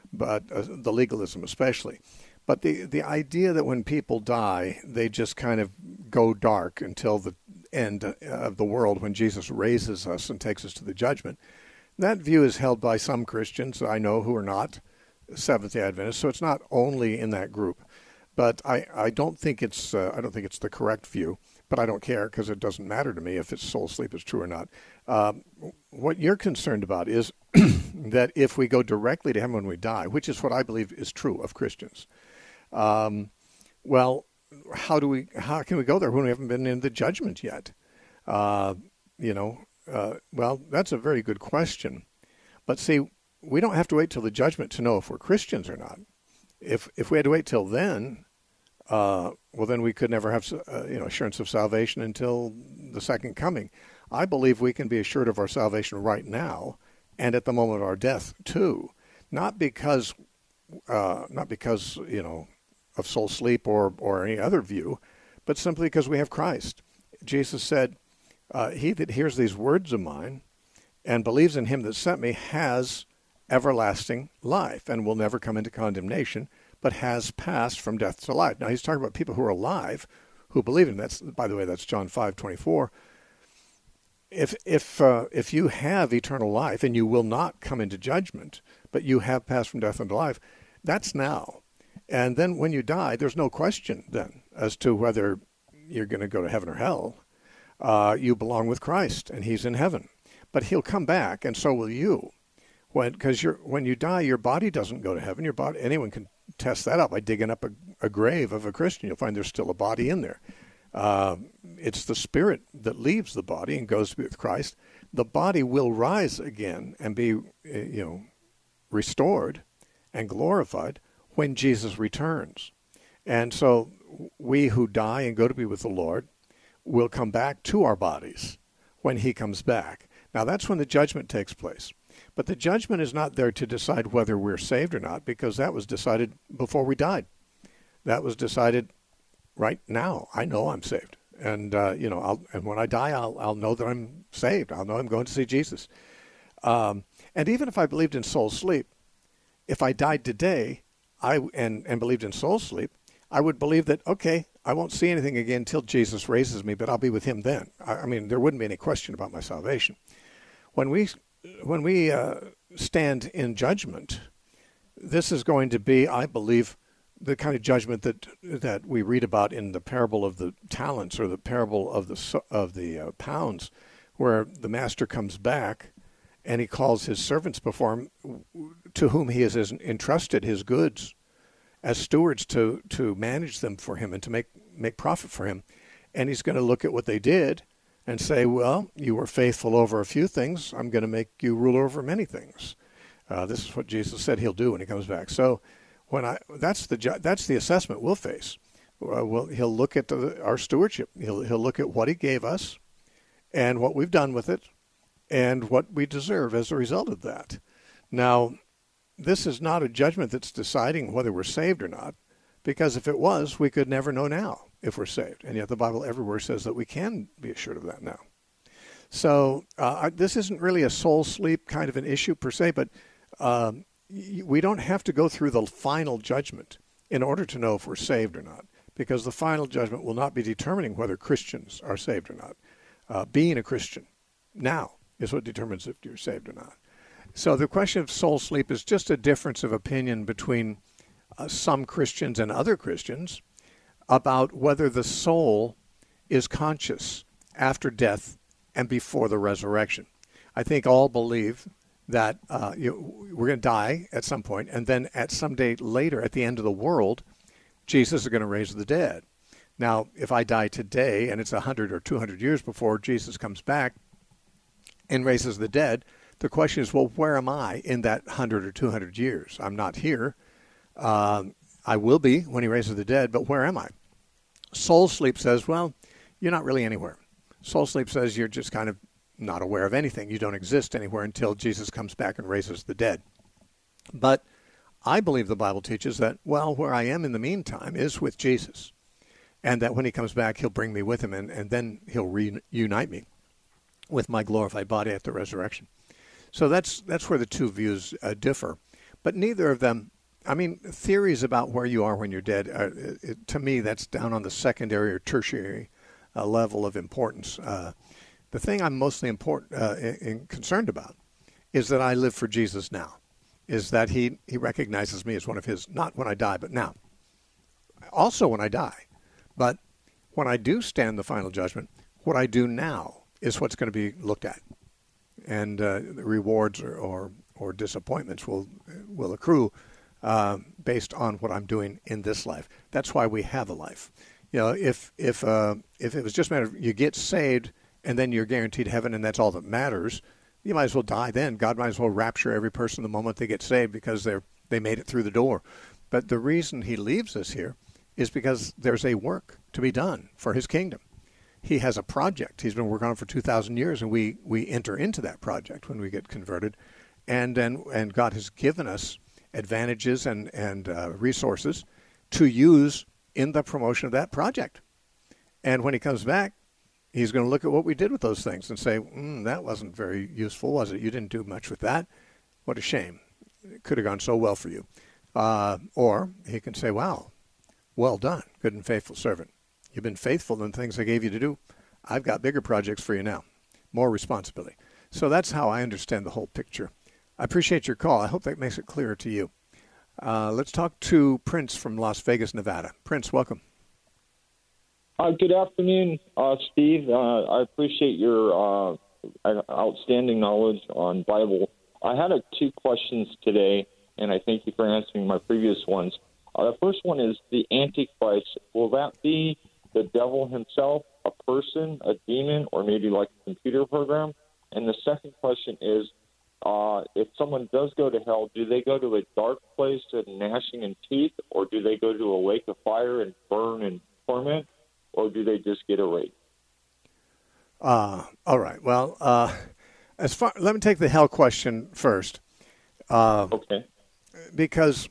but uh, the legalism especially. But the, the idea that when people die, they just kind of go dark until the end of the world when Jesus raises us and takes us to the judgment, that view is held by some Christians I know who are not Seventh-day Adventists, so it's not only in that group. But I, I don't think it's uh, I don't think it's the correct view. But I don't care because it doesn't matter to me if it's soul sleep is true or not. Um, what you're concerned about is that if we go directly to heaven when we die, which is what I believe is true of Christians, um, well, how do we how can we go there when we haven't been in the judgment yet? Uh, you know, uh, well, that's a very good question. But see, we don't have to wait till the judgment to know if we're Christians or not. If if we had to wait till then. Uh, well, then we could never have uh, you know assurance of salvation until the second coming. I believe we can be assured of our salvation right now, and at the moment of our death too. Not because, uh, not because you know, of soul sleep or or any other view, but simply because we have Christ. Jesus said, uh, "He that hears these words of mine, and believes in Him that sent me, has everlasting life, and will never come into condemnation, but has passed from death to life." Now, he's talking about people who are alive, who believe in him. That's, by the way, that's John five twenty-four. If if uh, if you have eternal life and you will not come into judgment, but you have passed from death into life, that's now. And then when you die, there's no question then as to whether you're going to go to heaven or hell. Uh, you belong with Christ, and He's in heaven. But He'll come back, and so will you. When because you're when you die, your body doesn't go to heaven. Your body, anyone can test that out by digging up a, a grave of a Christian. You'll find there's still a body in there. Uh, it's the spirit that leaves the body and goes to be with Christ. The body will rise again and be, you know, restored and glorified when Jesus returns. And so we who die and go to be with the Lord will come back to our bodies when He comes back. Now that's when the judgment takes place. But the judgment is not there to decide whether we're saved or not, because that was decided before we died. That was decided right now. I know I'm saved, and uh, you know, I'll, and when I die, I'll I'll know that I'm saved. I'll know I'm going to see Jesus. Um, and even if I believed in soul sleep, if I died today, I and and believed in soul sleep, I would believe that okay, I won't see anything again until Jesus raises me, but I'll be with Him then. I, I mean, there wouldn't be any question about my salvation. When we When we uh, stand in judgment, this is going to be, I believe, the kind of judgment that that we read about in the parable of the talents or the parable of the of the uh, pounds, where the master comes back and he calls his servants before him, to whom he has entrusted his goods as stewards to to manage them for him and to make make profit for him, and he's going to look at what they did and say, well, you were faithful over a few things. I'm going to make you ruler over many things. Uh, this is what Jesus said He'll do when He comes back. So, when I that's the that's the assessment we'll face. Uh, well, He'll look at the, our stewardship. He'll He'll look at what He gave us, and what we've done with it, and what we deserve as a result of that. Now, this is not a judgment that's deciding whether we're saved or not, because if it was, we could never know now if we're saved. And yet the Bible everywhere says that we can be assured of that now. So uh, this isn't really a soul sleep kind of an issue per se, but um, we don't have to go through the final judgment in order to know if we're saved or not, because the final judgment will not be determining whether Christians are saved or not. Uh, being a Christian now is what determines if you're saved or not. So the question of soul sleep is just a difference of opinion between uh, some Christians and other Christians about whether the soul is conscious after death and before the resurrection. I think all believe that uh, you, we're going to die at some point, and then at some day later, at the end of the world, Jesus is going to raise the dead. Now, if I die today, and it's one hundred or two hundred years before Jesus comes back and raises the dead, the question is, well, where am I in that one hundred or two hundred years? I'm not here. Um, I will be when He raises the dead, but where am I? Soul sleep says, well, you're not really anywhere. Soul sleep says you're just kind of not aware of anything. You don't exist anywhere until Jesus comes back and raises the dead. But I believe the Bible teaches that, well, where I am in the meantime is with Jesus, and that when He comes back, He'll bring me with Him, and, and then He'll reunite me with my glorified body at the resurrection. So that's that's where the two views uh, differ. But neither of them, I mean, theories about where you are when you're dead, are, it, to me, that's down on the secondary or tertiary uh, level of importance. Uh, the thing I'm mostly important, uh, in, in concerned about is that I live for Jesus now, is that he, he recognizes me as one of his, not when I die, but now. Also when I die. But when I do stand the final judgment, what I do now is what's going to be looked at. And uh, the rewards or, or, or disappointments will will accrue uh, based on what I'm doing in this life. That's why we have a life. You know, if if uh, if it was just a matter of you get saved and then you're guaranteed heaven and that's all that matters, you might as well die then. God might as well rapture every person the moment they get saved because they're they made it through the door. But the reason he leaves us here is because there's a work to be done for his kingdom. He has a project he's been working on for two thousand years, and we, we enter into that project when we get converted. And then and God has given us advantages and, and uh, resources to use in the promotion of that project. And when he comes back, he's going to look at what we did with those things and say, mm, that wasn't very useful, was it? You didn't do much with that. What a shame. It could have gone so well for you. Uh, or he can say, wow, well done, good and faithful servant. You've been faithful in the things I gave you to do. I've got bigger projects for you now, more responsibility. So that's how I understand the whole picture. I appreciate your call. I hope that makes it clearer to you. Uh, let's talk to Prince from Las Vegas, Nevada. Prince, welcome. Uh, good afternoon, uh, Steve. Uh, I appreciate your uh, outstanding knowledge on Bible. I had a, two questions today, and I thank you for answering my previous ones. Uh, the first one is the Antichrist. Will that be the devil himself, a person, a demon, or maybe like a computer program? And the second question is, uh, if someone does go to hell, do they go to a dark place and gnashing in teeth, or do they go to a lake of fire and burn and torment, or do they just get erased? Uh, all right. Well, uh, as far let me take the hell question first. Uh, okay. Because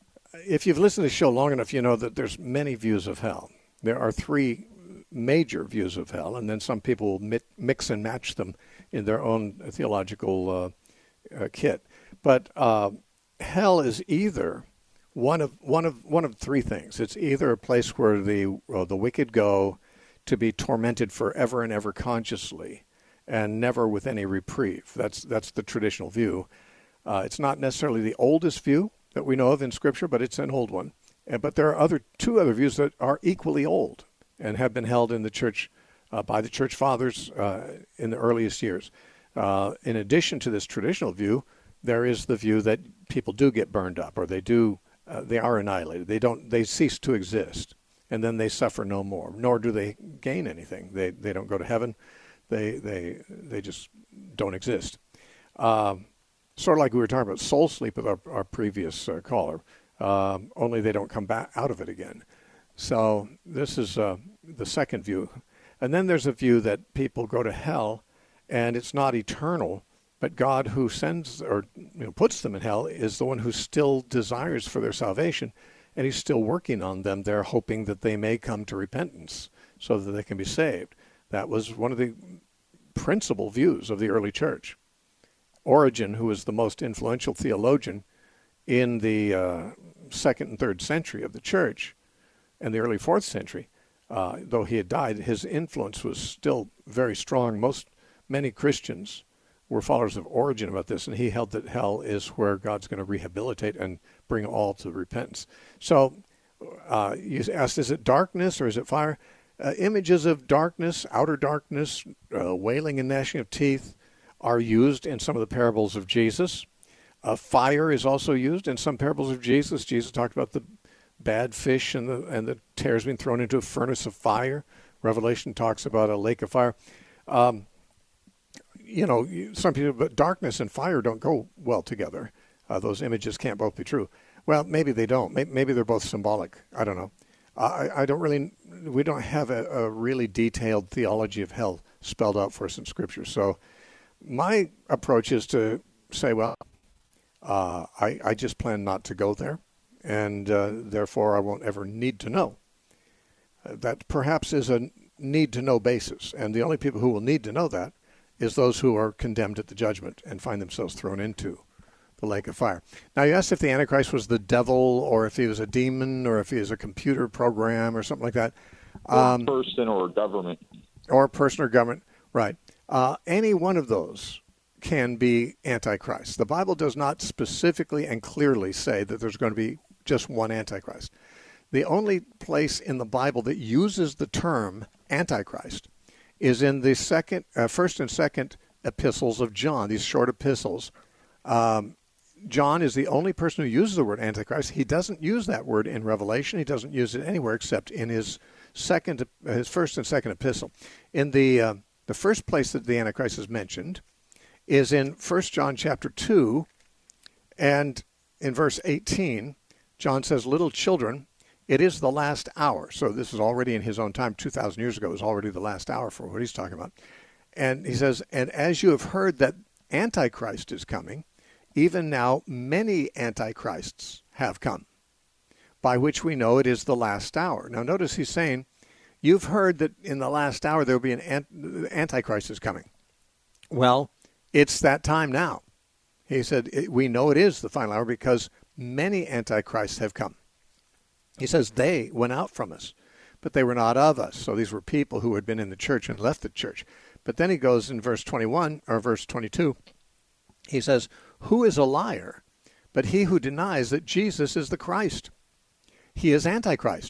if you've listened to the show long enough, you know that there's many views of hell. There are three major views of hell, and then some people will mix and match them in their own theological uh, uh, kit. But uh, hell is either one of one of one of three things. It's either a place where the uh, the wicked go to be tormented forever and ever consciously, and never with any reprieve. That's that's the traditional view. Uh, it's not necessarily the oldest view that we know of in Scripture, but it's an old one. Uh, but there are other two other views that are equally old and have been held in the church uh, by the church fathers uh, in the earliest years. Uh, in addition to this traditional view, there is the view that people do get burned up, or they do uh, they are annihilated. They don't they cease to exist, and then they suffer no more. Nor do they gain anything. They they don't go to heaven. They they they just don't exist. Um, Sort of like we were talking about soul sleep with our, our previous uh, caller, um, only they don't come back out of it again. So this is uh, the second view. And then there's a view that people go to hell, and it's not eternal, but God who sends or you know, puts them in hell is the one who still desires for their salvation, and he's still working on them there, hoping that they may come to repentance so that they can be saved. That was one of the principal views of the early church. Origen, who was the most influential theologian in the uh, second and third century of the church and the early fourth century, uh, though he had died, his influence was still very strong. Most, many Christians were followers of Origen about this, and he held that hell is where God's going to rehabilitate and bring all to repentance. So uh, you asked, is it darkness or is it fire? Uh, images of darkness, outer darkness, uh, wailing and gnashing of teeth, are used in some of the parables of Jesus. Uh, fire is also used in some parables of Jesus. Jesus talked about the bad fish and the and the tares being thrown into a furnace of fire. Revelation talks about a lake of fire. Um, you know, some people, but darkness and fire don't go well together. Uh, those images can't both be true. Well, maybe they don't. Maybe, maybe they're both symbolic. I don't know. I, I don't really, we don't have a, a really detailed theology of hell spelled out for us in Scripture. So my approach is to say, well, uh, I, I just plan not to go there, and uh, therefore I won't ever need to know. Uh, that perhaps is a need-to-know basis, and the only people who will need to know that is those who are condemned at the judgment and find themselves thrown into the lake of fire. Now, you asked if the Antichrist was the devil or if he was a demon or if he was a computer program or something like that. Um, or a person or government. Or a person or government, right. Uh, any one of those can be Antichrist. The Bible does not specifically and clearly say that there's going to be just one Antichrist. The only place in the Bible that uses the term Antichrist is in the second, uh, first and second epistles of John, these short epistles. Um, John is the only person who uses the word Antichrist. He doesn't use that word in Revelation. He doesn't use it anywhere except in his second, his first and second epistle. In the uh, the first place that the Antichrist is mentioned is in First John chapter two, and in verse eighteen, John says, "Little children, it is the last hour." So this is already in his own time, two thousand years ago. It was already the last hour for what he's talking about. And he says, "And as you have heard that Antichrist is coming, even now many Antichrists have come, by which we know it is the last hour." Now notice he's saying, you've heard that in the last hour there will be an Antichrist is coming. Well, it's that time now. He said, we know it is the final hour because many Antichrists have come. He says they went out from us, but they were not of us. So these were people who had been in the church and left the church. But then he goes in verse twenty-one, or verse twenty-two, he says, "Who is a liar but he who denies that Jesus is the Christ? He is Antichrist,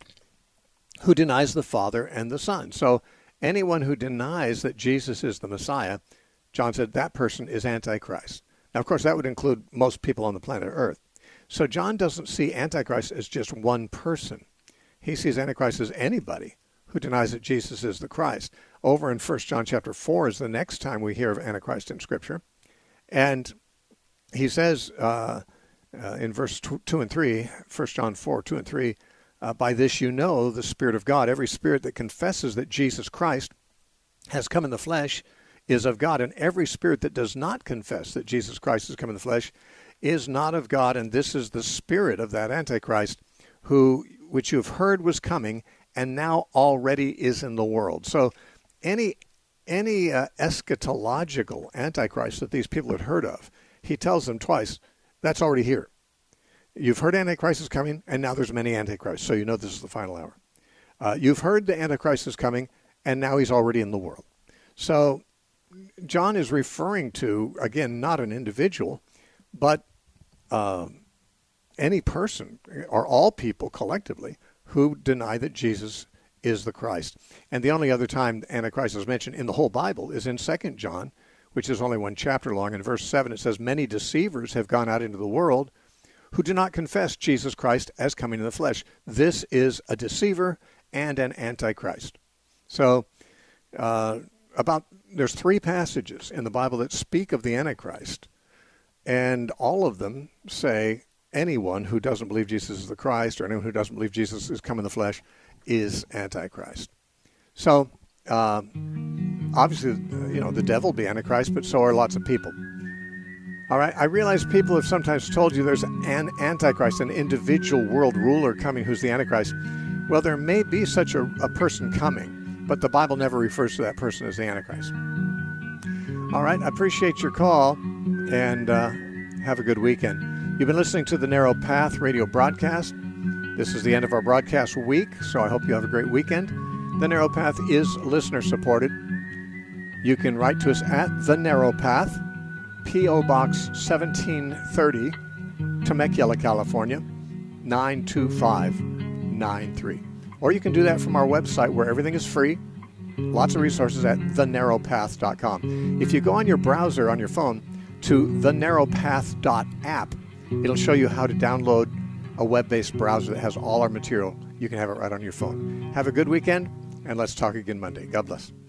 who denies the Father and the Son." So anyone who denies that Jesus is the Messiah, John said that person is Antichrist. Now, of course, that would include most people on the planet Earth. So John doesn't see Antichrist as just one person. He sees Antichrist as anybody who denies that Jesus is the Christ. Over in First John chapter four is the next time we hear of Antichrist in Scripture. And he says uh, uh, in verse two and three, First John four, two and three, uh, "By this you know the Spirit of God. Every spirit that confesses that Jesus Christ has come in the flesh is of God. And every spirit that does not confess that Jesus Christ has come in the flesh is not of God. And this is the spirit of that Antichrist, who which you have heard was coming and now already is in the world." So any any uh, eschatological Antichrist that these people had heard of, he tells them twice, that's already here. You've heard Antichrist is coming, and now there's many Antichrists, so you know this is the final hour. Uh, you've heard the Antichrist is coming, and now he's already in the world. So John is referring to, again, not an individual, but uh, any person, or all people collectively, who deny that Jesus is the Christ. And the only other time Antichrist is mentioned in the whole Bible is in Second John, which is only one chapter long. In verse seven, it says, "Many deceivers have gone out into the world who do not confess Jesus Christ as coming in the flesh." This is a deceiver and an Antichrist. So uh, about there's three passages in the Bible that speak of the Antichrist, and all of them say anyone who doesn't believe Jesus is the Christ, or anyone who doesn't believe Jesus is come in the flesh, is Antichrist. So uh, obviously, you know, the devil will be Antichrist, but so are lots of people. All right, I realize people have sometimes told you there's an Antichrist, an individual world ruler coming who's the Antichrist. Well, there may be such a, a person coming, but the Bible never refers to that person as the Antichrist. All right, I appreciate your call, and uh, have a good weekend. You've been listening to the Narrow Path radio broadcast. This is the end of our broadcast week, so I hope you have a great weekend. The Narrow Path is listener-supported. You can write to us at The Narrow Path, P O. Box seventeen thirty, Temecula, California, nine two five nine three. Or you can do that from our website, where everything is free. Lots of resources at the narrow path dot com. If you go on your browser on your phone to the narrow path dot app, it'll show you how to download a web-based browser that has all our material. You can have it right on your phone. Have a good weekend, and let's talk again Monday. God bless.